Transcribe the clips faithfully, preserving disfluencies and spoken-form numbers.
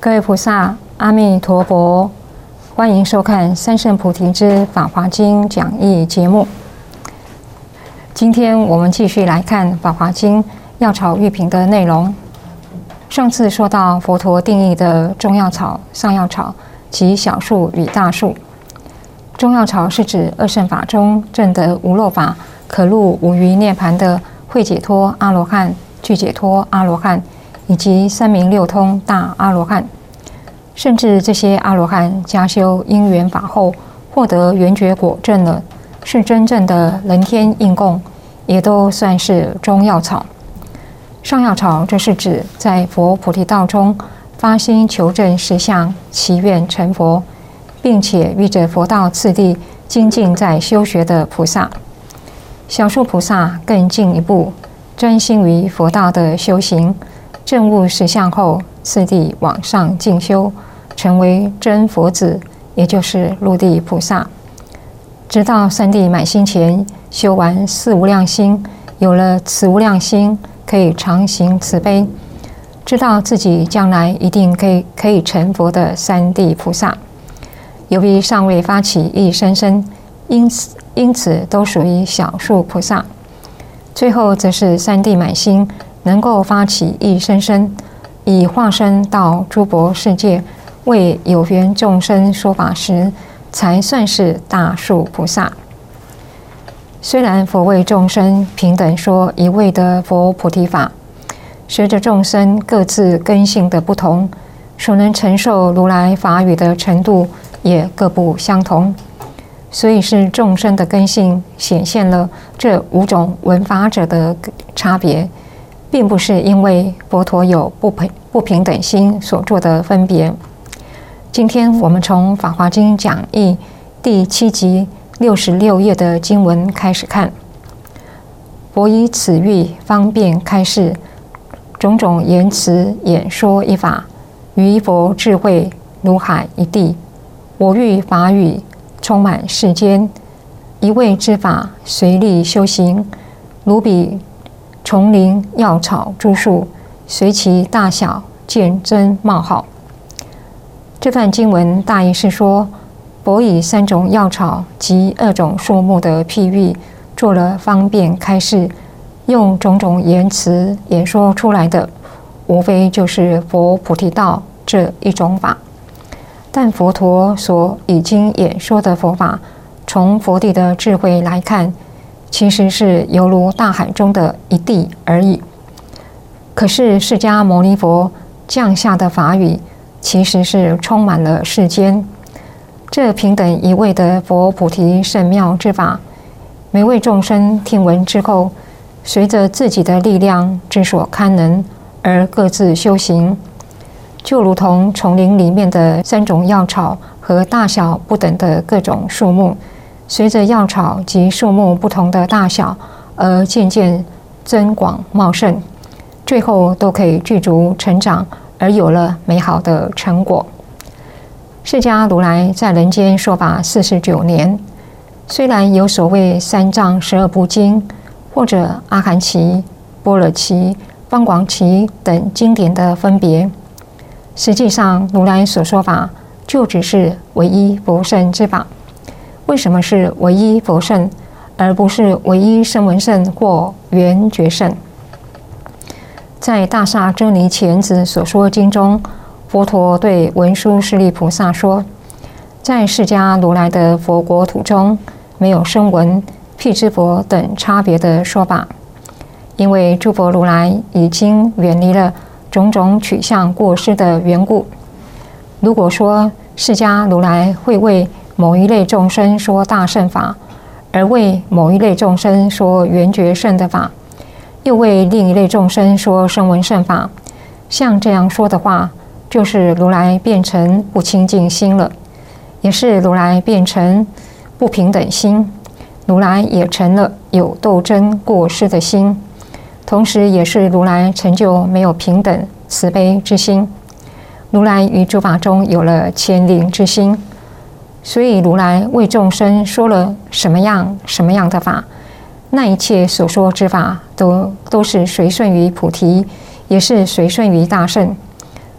各位菩萨，阿弥陀佛！欢迎收看《三圣菩提之法华经》讲义节目。今天我们继续来看《法华经》药草喻品的内容。上次说到佛陀定义的中药草、上药草及小树与大树。中药草是指二乘法中证得无漏法，可入五余涅盘的慧解脱阿罗汉、具解脱阿罗汉以及三明六通大阿罗汉。甚至这些阿罗汉加修因缘法后，获得圆觉果证了，是真正的人天应供，也都算是中药草。上药草，这是指在佛菩提道中发心求证实相，祈愿成佛，并且遇着佛道次第精进在修学的菩萨。小树菩萨更进一步，专心于佛道的修行，证悟实相后，次第往上进修，成为真佛子，也就是入地菩萨。直到三地满心前修完四无量心，有了慈无量心，可以常行慈悲，知道自己将来一定可以可以成佛的三地菩萨。由于尚未发起一生生，因此因此都属于小树菩萨。最后则是三地满心，能够发起一生生，以化身到诸佛世界，为有缘众生说法时，才算是大树菩萨。虽然佛为众生平等说一味的佛菩提法，随着众生各自根性的不同，所能承受如来法语的程度也各不相同，所以是众生的根性显现了这五种闻法者的差别，并不是因为佛陀有不平不平等心所做的分别。今天我们从《法华经》讲义第七集六十六页的经文开始看。佛以此喻方便开示，种种言辞演说一法，于佛智慧如海一地，我欲法语充满世间，一味之法随力修行，如彼丛林药草诸树，随其大小见真冒号。这段经文大意是说，佛以三种药草及二种树木的譬喻，做了方便开示，用种种言辞演说出来的，无非就是佛菩提道这一种法。但佛陀所已经演说的佛法，从佛地的智慧来看，其实是犹如大海中的一滴而已。可是释迦牟尼佛降下的法语，其实是充满了世间。这平等一味的佛菩提圣妙之法，每位众生听闻之后，随着自己的力量之所堪能而各自修行，就如同丛林里面的三种药草和大小不等的各种树木，随着药草及树木不同的大小而渐渐增广茂盛，最后都可以具足成长，而有了美好的成果。释迦如来在人间说法四十九年，虽然有所谓三藏十二部经，或者阿含期、般若期、方广期等经典的分别，实际上如来所说法就只是唯一佛圣之法。为什么是唯一佛圣，而不是唯一声闻圣或缘觉圣？在大萨遮尼前子所说经中，佛陀对文殊师利菩萨说，在释迦如来的佛国土中，没有声闻、辟支佛等差别的说法，因为诸佛如来已经远离了种种取向过失的缘故。如果说释迦如来会为某一类众生说大乘法，而为某一类众生说圆觉圣的法，又为另一类众生说声闻圣法，像这样说的话，就是如来变成不清净心了，也是如来变成不平等心，如来也成了有斗争过失的心，同时也是如来成就没有平等慈悲之心。如来于诸法中有了牵令之心，所以如来为众生说了什么样什么样的法，那一切所说之法都都是随顺于菩提，也是随顺于大圣。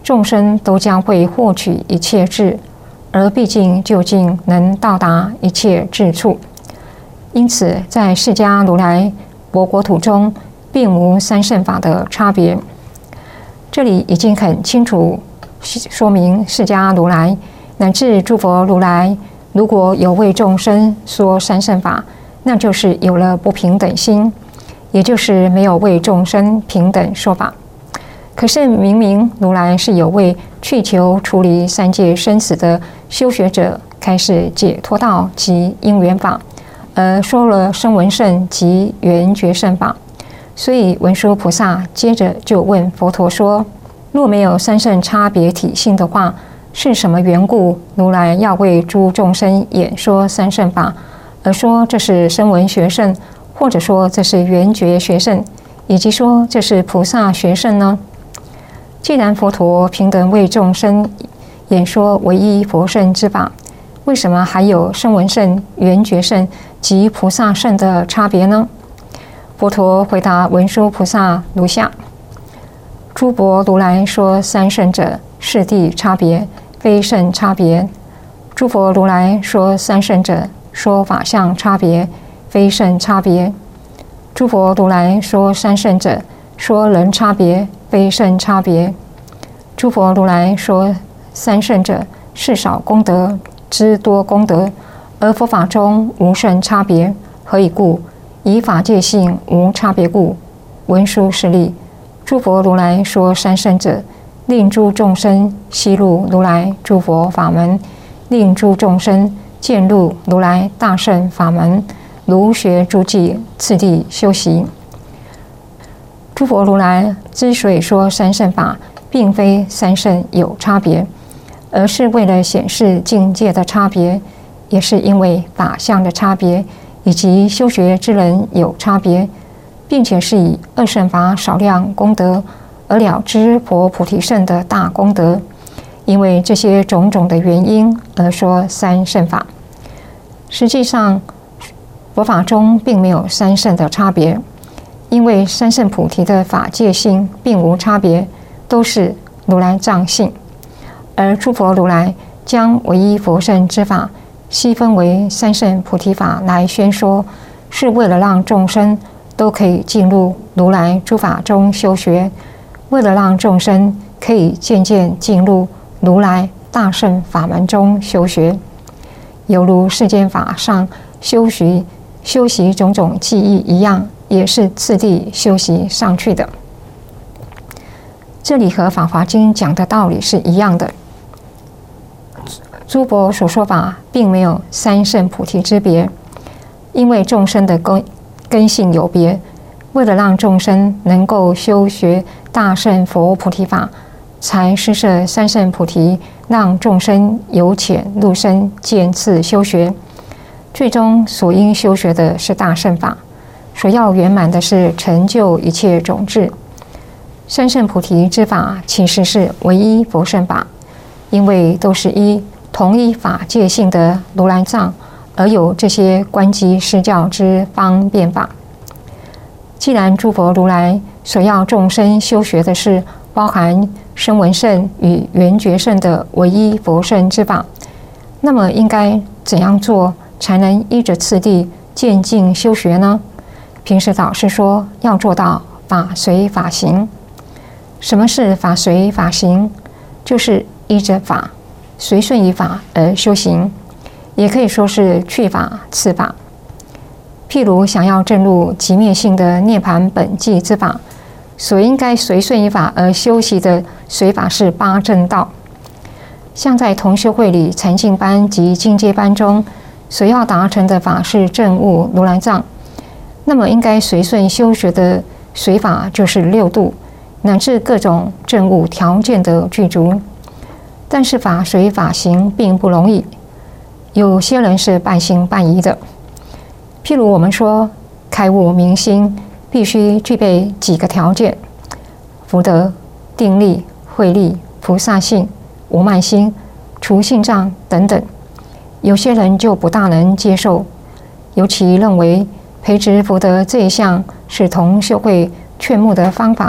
众生都将会获取一切智，而毕竟究竟能到达一切智处。因此，在释迦如来佛国土中，并无三圣法的差别。这里已经很清楚说明，释迦如来乃至诸佛如来，如果有为众生说三圣法，那就是有了不平等心，也就是没有为众生平等说法。可是明明如来是有为去求处理三界生死的修学者，开始解脱道及因缘法，而说了声闻乘及缘觉乘法。所以文殊菩萨接着就问佛陀说：若没有三圣差别体性的话，是什么缘故如来要为诸众生演说三圣法，而说这是声闻学乘，或者说这是缘觉学乘，以及说这是菩萨学乘呢？既然佛陀平等为众生演说唯一佛乘之法，为什么还有声闻乘、缘觉乘及菩萨乘的差别呢？佛陀回答文殊菩萨如下：诸佛如来说三圣者，是地差别，非圣差别；诸佛如来说三圣者，说法相差别，非圣差别；诸佛如来说三圣者，说人差别，非圣差别；诸佛如来说三圣者，是少功德之多功德，而佛法中无圣差别。何以故？以法界性无差别故。文殊师利，诸佛如来说三圣者，令诸众生悉入如来诸佛法门，令诸众生见入如来大圣法门，如学诸偈，次第修习。诸佛如来之所以说三圣法，并非三圣有差别，而是为了显示境界的差别，也是因为法相的差别，以及修学之人有差别，并且是以二圣法少量功德而了知佛菩提圣的大功德。因为这些种种的原因而说三圣法。实际上，佛法中并没有三圣的差别，因为三圣菩提的法界性并无差别，都是如来藏性。而诸佛如来将唯一佛圣之法细分为三圣菩提法来宣说，是为了让众生都可以进入如来诸法中修学，为了让众生可以渐渐进入如来大圣法门中修学，犹如世间法上修习修习种种技艺一样，也是次第修习上去的。这里和《法华经》讲的道理是一样的。诸佛所说法并没有三圣菩提之别，因为众生的根根性有别，为了让众生能够修学大圣佛菩提法，才施设三圣菩提，让众生由浅入深，渐次修学。最终所应修学的是大圣法，所要圆满的是成就一切种智。三圣菩提之法其实是唯一佛圣法，因为都是依同一法界性的如来藏，而有这些观机施教之方便法。既然诸佛如来所要众生修学的是包含声闻乘与缘觉乘的唯一佛圣之法，那么应该怎样做才能依着次第渐进修学呢？平时导师说要做到法随法行。什么是法随法行？就是依着法，随顺于法而修行，也可以说是去法次法。譬如想要证入极灭性的涅槃本寂之法，所应该随顺于法而修习的随法是八正道。像在同修会里禅净班及进阶班中，所要达成的法是证悟如来藏，那么应该随顺修学的随法就是六度，乃至各种证悟条件的具足。但是法随法行并不容易，有些人是半信半疑的。譬如我们说开悟明心必须具备几个条件：福德、定力、慧力、菩萨性、无慢心、除性障等等。有些人就不大能接受，尤其认为培植福德这一项是同修会劝募的方法，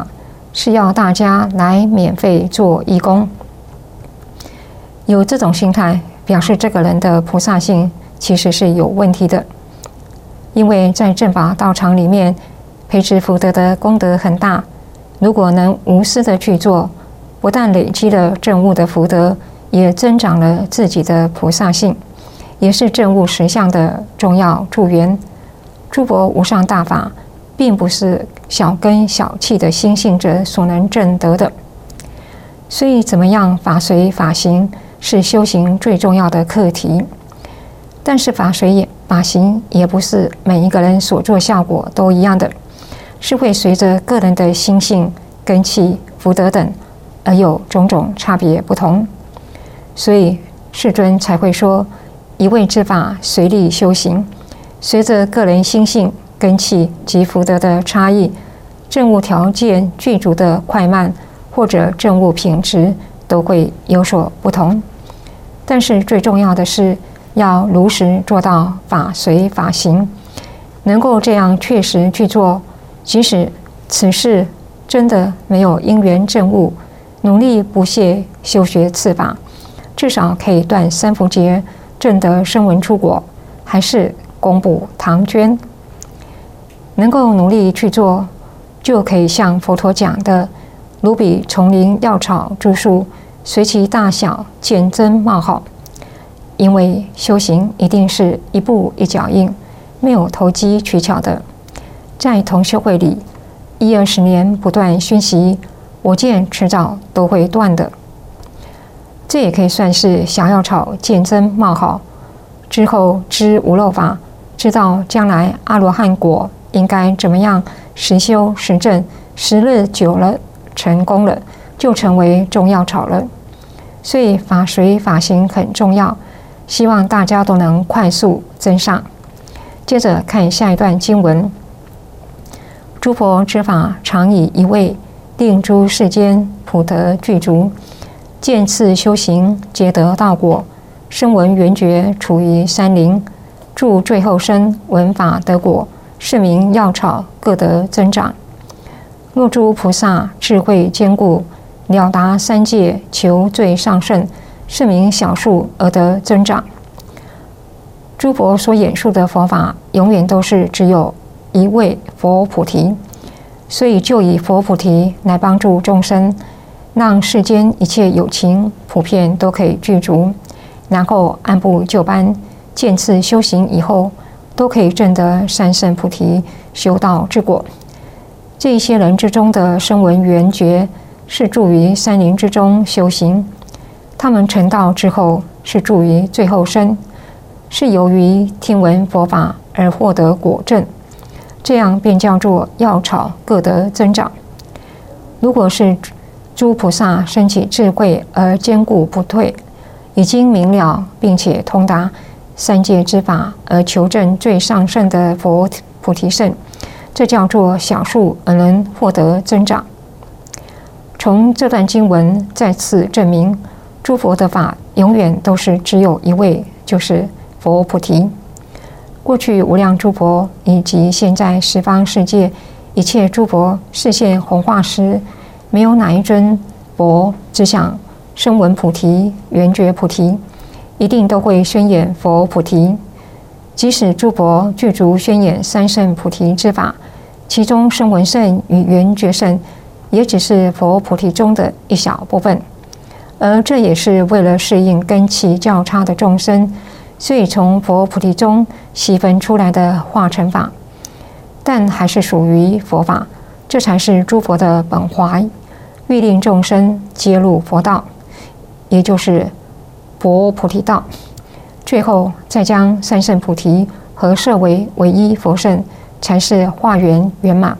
是要大家来免费做义工。有这种心态，表示这个人的菩萨性其实是有问题的。因为在正法道场里面，培植福德的功德很大，如果能无私的去做，不但累积了证悟的福德，也增长了自己的菩萨性，也是证悟实相的重要助缘。诸佛无上大法，并不是小根小气的心性者所能证得的。所以，怎么样法随法行，是修行最重要的课题。但是法随也法行也不是每一个人所做效果都一样的，是会随着个人的心性、根器、福德等而有种种差别不同。所以世尊才会说，一味之法随力修行，随着个人心性、根器及福德的差异，证悟条件具足的快慢或者证悟品质都会有所不同。但是最重要的是要如实做到法随法行，能够这样确实去做，即使此事真的没有因缘证悟，努力不懈修学次法，至少可以断三伏劫，证得声闻出果，还是功补唐捐。能够努力去做，就可以像佛陀讲的，如比丛林药草诸树，随其大小渐增茂好。因为修行一定是一步一脚印，没有投机取巧的。在同修会里，一二十年不断熏习，我见迟早都会断的。这也可以算是小药草渐增茂好，之后知无漏法，知道将来阿罗汉果应该怎么样实修实证，时日久了成功了，就成为中药草了。所以法随法行很重要，希望大家都能快速增上。接着看下一段经文：诸佛之法，常以一味，令诸世间普德具足，渐次修行，皆得道果。声闻缘觉，处于山林，住最后生，闻法得果，是名药草，各得增长。若诸菩萨智慧坚固，了达三界，求最上圣，是名小数而得增长。诸佛所演述的佛法，永远都是只有一位佛菩提，所以就以佛菩提来帮助众生，让世间一切有情普遍都可以具足，然后按部就班，渐次修行以后，都可以证得三圣菩提修道之果。这一些人之中的声闻缘觉，是住于山林之中修行，他们成道之后是住于最后生，是由于听闻佛法而获得果证，这样便叫做药草各得增长。如果是诸菩萨升起智慧而坚固不退，已经明了并且通达三界之法而求证最上圣的佛菩提圣，这叫做小数而能获得增长。从这段经文再次证明，诸佛的法永远都是只有一位，就是佛菩提。过去无量诸佛以及现在十方世界一切诸佛示现弘化时，没有哪一尊佛只想声闻菩提、缘觉菩提，一定都会宣演佛菩提。即使诸佛具足宣演三圣菩提之法，其中声闻圣与缘觉圣也只是佛菩提中的一小部分，而这也是为了适应根器较差的众生，所以从佛菩提中细分出来的化成法，但还是属于佛法，这才是诸佛的本怀，欲令众生皆入佛道，也就是佛菩提道。最后再将三圣菩提合摄为唯一佛圣，才是化圆圆满。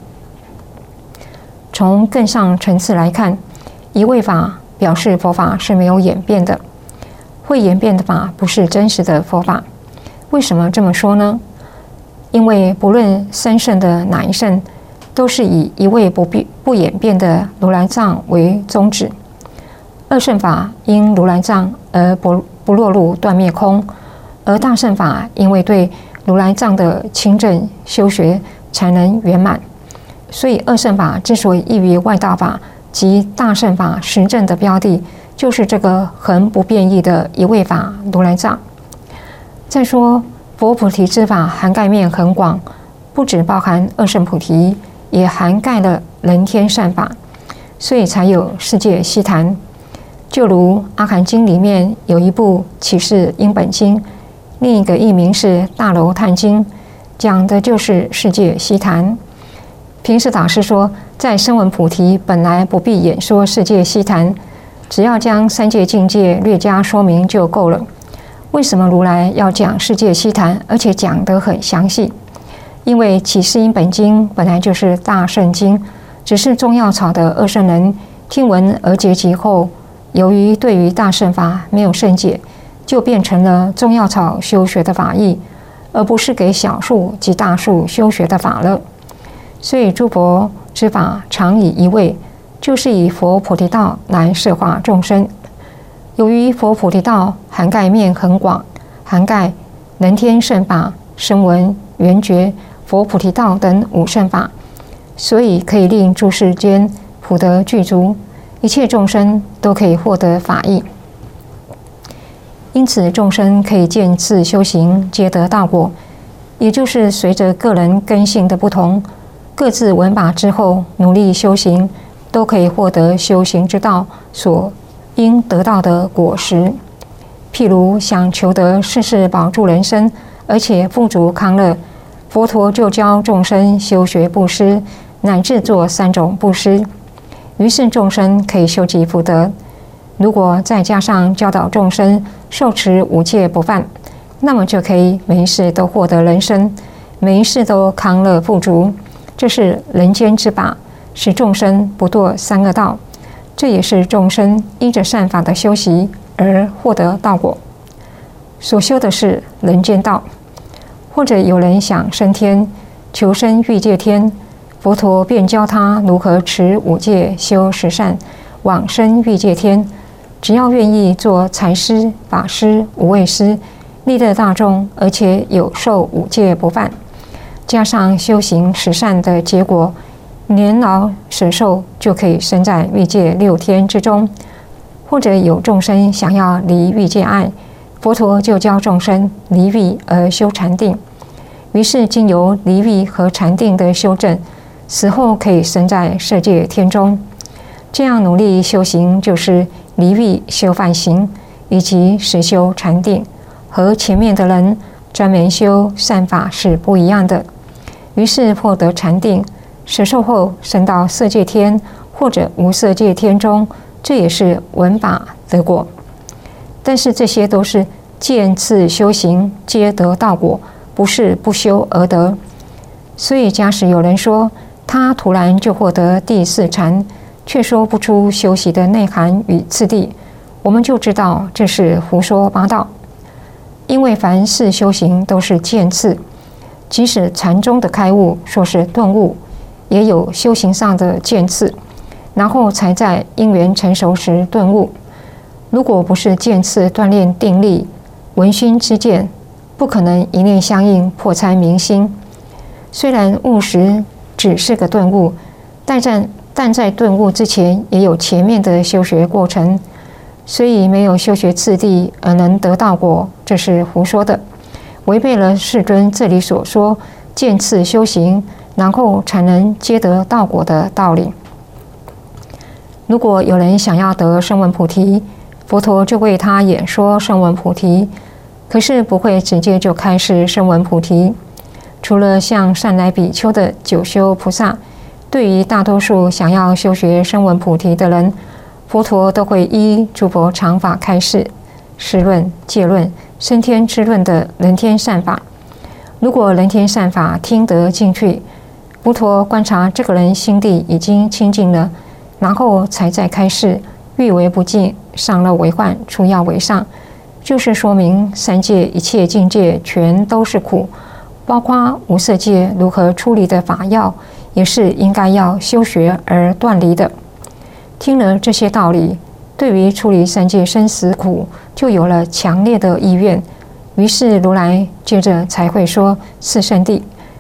从更上层次来看，一味法表示佛法是没有演变的，会演变的法不是真实的佛法。为什么这么说呢？因为不论三圣的哪一圣，都是以一味不变不演变的如来藏为宗旨。二圣法因如来藏而不不落入断灭空，而大圣法因为对如来藏的清正修学才能圆满。 所以二乘法之所以异于外道法及大乘法实证的标的，就是这个恒不变异的一位法如来藏。再说佛菩提之法涵盖面很广，不只包含二乘菩提，也涵盖了人天善法，所以才有世界悉谈。就如阿含经里面有一部启示因本经，另一个译名是大楼叹经，讲的就是世界悉谈。平时导师说，在声闻菩提本来不必演说世界悉谈，只要将三界境界略加说明就够了。为什么如来要讲世界悉谈，而且讲得很详细？因为启示因本经本来就是大圣经，只是中药草的二圣人听闻而结集后，由于对于大乘法没有甚解，就变成了中药草修学的法义，而不是给小数及大数修学的法了。所以诸佛之法常以一位，就是以佛菩提道来摄化众生。由于佛菩提道涵盖面很广，涵盖人天圣法、声闻、缘觉、佛菩提道等五圣法，所以可以令诸世间普得具足，一切众生都可以获得法益。因此众生可以渐次修行，皆得道果，也就是随着个人根性的不同，各自闻法之后努力修行，都可以获得修行之道所应得到的果实。譬如想求得世世保住人身，而且富足康乐，佛陀就教众生修学布施，乃至做三种布施，于是众生可以修集福德。如果再加上教导众生受持五戒不犯，那么就可以每一世都获得人身，每一世都康乐富足。这是人间之法，使众生不堕三恶道。这也是众生依着善法的修习而获得道果。所修的是人间道。或者有人想升天，求生欲界天，佛陀便教他如何持五戒修十善，往生欲界天。只要愿意做财施、法施、无畏施，利乐大众，而且有受五戒不犯，加上修行十善的结果，年老舍寿就可以生在欲界六天之中。或者有众生想要离欲界爱，佛陀就教众生离欲而修禅定，于是经由离欲和禅定的修正，死后可以生在色界天中。这样努力修行，就是离欲修梵行，以及实修禅定，和前面的人专门修善法是不一样的。于是获得禅定，死寿后升到色界天或者无色界天中，这也是闻法得果。但是这些都是渐次修行，皆得道果，不是不修而得。所以假使有人说他突然就获得第四禅，却说不出修习的内涵与次第，我们就知道这是胡说八道。因为凡事修行都是渐次，即使禅中的开悟说是顿悟，也有修行上的渐次，然后才在因缘成熟时顿悟。如果不是渐次锻炼定力、闻熏知见，不可能一念相应破参明心。虽然悟时只是个顿悟，但在但在顿悟之前也有前面的修学过程，所以没有修学次第而能得道果，这是胡说的，违背了世尊这里所说渐次修行，然后才能皆得道果的道理。如果有人想要得声闻菩提，佛陀就为他演说声闻菩提，可是不会直接就开示声闻菩提。除了像善来比丘的九修菩萨，对于大多数想要修学声闻菩提的人，佛陀都会依诸佛常法开示释论、戒论、升天之论的人天善法。如果人天善法听得进去，佛陀观察这个人心地已经清净了，然后才再开示欲为不净，上乐为患，出药为上，就是说明三界一切境界全都是苦，包括无色界如何出离的法要，也是应该要修学而断离的。听了这些道理，对于出离三界生死苦就有了强烈的意愿。于是如来接着才会说四圣谛，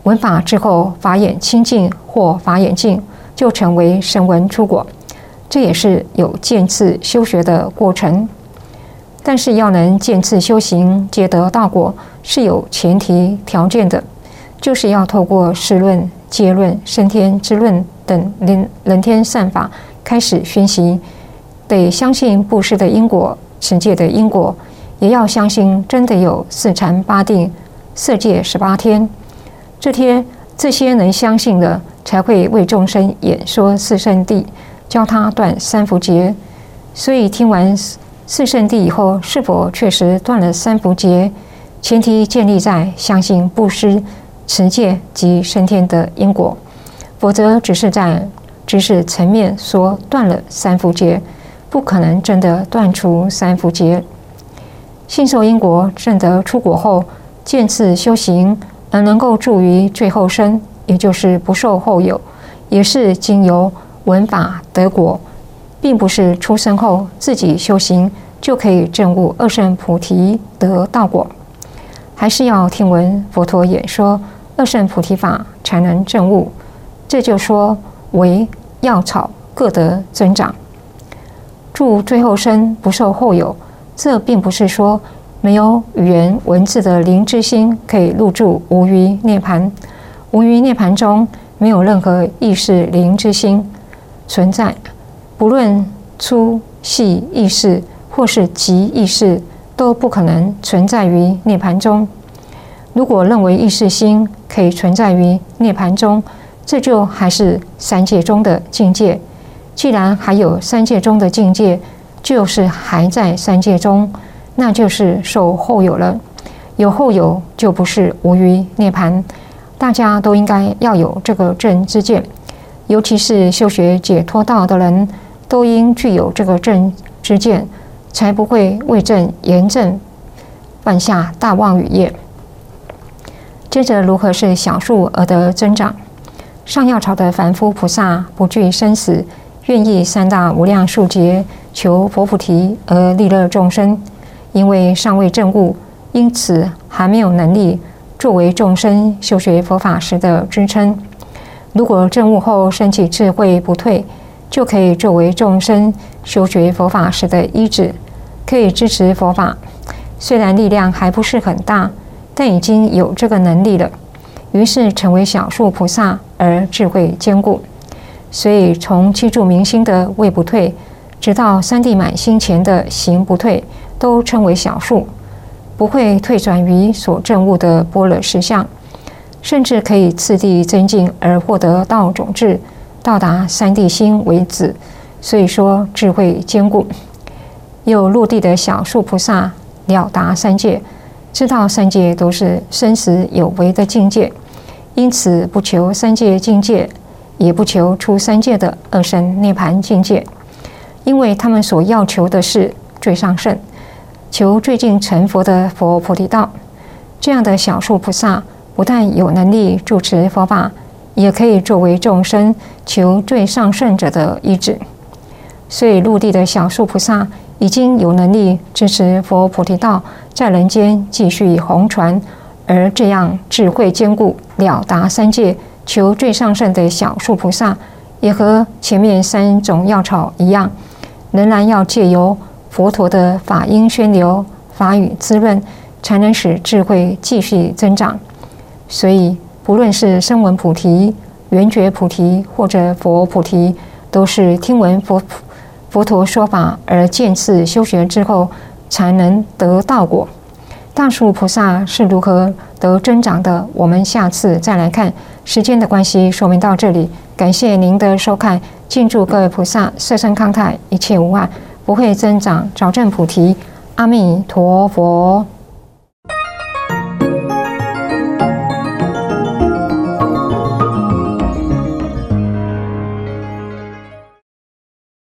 闻法之后，法眼清净或法眼净，就成为声闻出果。这也是有渐次修学的过程。但是要能渐次修行，皆得道果，是有前提条件的，就是要透过世论、戒论、升天之论等人人天善法开始熏习，得相信布施的因果、持戒的因果，也要相信真的有四禅八定、色界十八天。这些这些能相信的，才会为众生演说四圣谛，教他断三伏劫。所以听完四圣谛以后，是否确实断了三伏劫，前提建立在相信布施、持戒及升天的因果，否则只是在知识层面说断了三伏劫，不可能真的断除三伏劫。信受因果，证得出果后，渐次修行，而能够助于最后生，也就是不受后有，也是经由闻法得果，并不是出生后自己修行就可以证悟二圣菩提得道果，还是要听闻佛陀演说二圣菩提法才能证悟。这就说为药草各得增长，助最后生不受后有。这并不是说没有语言文字的灵之心可以入住无余涅盘，无余涅盘中没有任何意识灵之心存在，不论粗细意识或是极意识，都不可能存在于涅盘中。如果认为意识心可以存在于涅盘中，这就还是三界中的境界。既然还有三界中的境界，就是还在三界中，那就是受后有了。有后有就不是无余涅盘。大家都应该要有这个正知见，尤其是修学解脱道的人，都应具有这个正知见，才不会为正言正，犯下大妄语业。接着，如何是小数而得增长？上药草的凡夫菩萨不惧生死，愿意三大无量数劫求佛菩提而利乐众生，因为尚未证悟，因此还没有能力作为众生修学佛法时的支撑。如果证悟后升起智慧不退，就可以作为众生修学佛法时的依止，可以支持佛法。虽然力量还不是很大，但已经有这个能力了，于是成为小数菩萨而智慧坚固。所以从七住明心的位不退，直到三地满心前的行不退，都称为小数，不会退转于所证悟的般若实相，甚至可以次第增进而获得道种智，到达三地心为止。所以说智慧坚固。有入地的小数菩萨了达三界，知道三界都是生死有为的境界，因此不求三界境界，也不求出三界的二圣涅盘境界，因为他们所要求的是最上圣，求最近成佛的佛菩提道。这样的小数菩萨不但有能力主持佛法，也可以作为众生求最上圣者的依止。所以入地的小数菩萨已经有能力支持佛菩提道在人间继续弘传，而这样智慧坚固了达三界求最上圣的小数菩萨，也和前面三种药草一样，仍然要借由佛陀的法音宣流、法语滋润，才能使智慧继续增长。所以不论是声闻菩提、缘觉菩提或者佛菩提，都是听闻佛佛陀说法而渐次修学之后才能得道果。大数菩萨是如何得增长的，我们下次再来看。时间的关系，说明到这里，感谢您的收看，敬祝各位菩萨色身康泰，一切无碍，不会增长，早证菩提。阿弥陀佛。